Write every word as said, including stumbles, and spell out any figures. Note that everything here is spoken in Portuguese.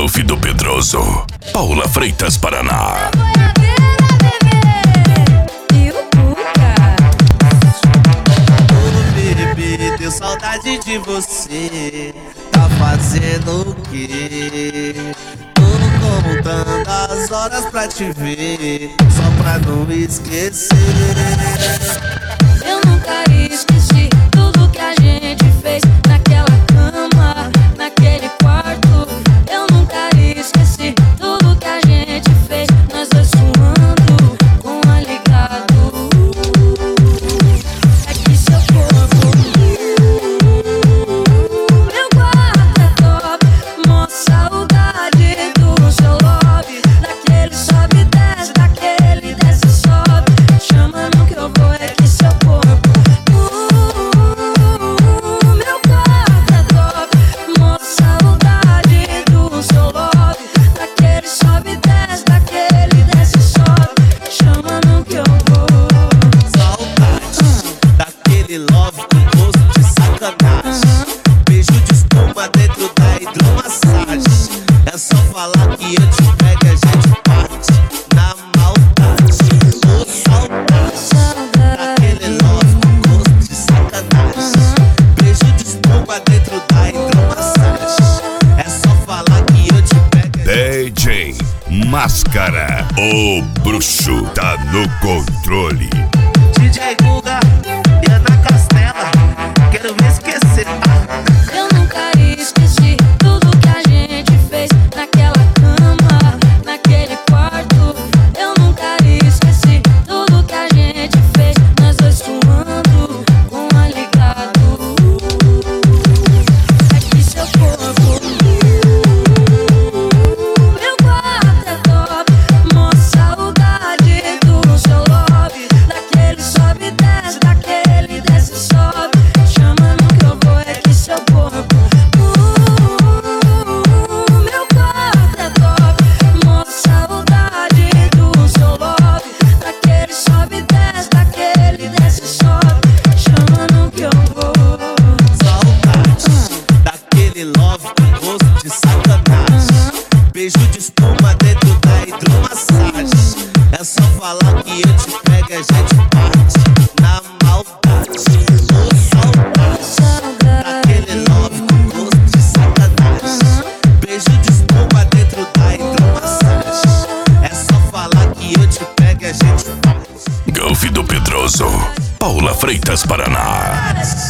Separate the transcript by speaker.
Speaker 1: Golfe do Pedroso, Paula Freitas, Paraná.
Speaker 2: Bebê, deu saudade de você. Tá fazendo o quê? Tô contando as horas pra te ver, só pra não esquecer.
Speaker 3: Eu nunca esqueci tudo que a gente fez naquela cama, naquele quarto. Eu nunca esqueci tudo que a gente fez, nós dois suando, com o ar ligado. É que seu corpo, meu quarto é top, mó saudade do seu lobby, daquele sobe e desce, daquele desce e sobe, chama no que eu vou. É que seu corpo, meu quarto é top, mó saudade do seu lobby, daquele sobe e desce, daquele desce e sobe, chama no que eu vou.
Speaker 2: Saudade daquele love com gosto de sacanagem, beijo de espuma dentro da hidromassagem. É só falar que eu te pego e a gente parte na maldade. Ô saudade daquele love com gosto de sacanagem, beijo de espuma dentro da hidromassagem. É só falar que eu te pego e a gente
Speaker 1: D J Máscara, o bruxo tá no controle.
Speaker 2: D J Guga e Ana Castela, quero me esquecer.
Speaker 3: Eu nunca esqueci tudo que a gente fez naquela cama, naquele quarto. Eu nunca esqueci tudo que a gente fez, nós dois suando, com o ar ligado. É que seu corpo, meu quarto é top, mó saudade do seu lobby, daquele sobe e desce, daquele desce e sobe, chama no que eu vou. É que seu corpo, meu quarto é top, mó saudade do seu lobby, daquele sobe e desce, daquele desce e sobe, chama no que eu vou.
Speaker 2: Saudade daquele love com gosto de sacanagem, beijo de espuma dentro da hidromassagem. É só falar que eu te pego e a gente parte na maldade. Ô saudade daquele love com gosto de sacanagem, beijo de espuma dentro da hidromassagem. É só falar que eu te pego e a gente parte.
Speaker 1: Golfe do Pedroso, Paula Freitas, Paraná.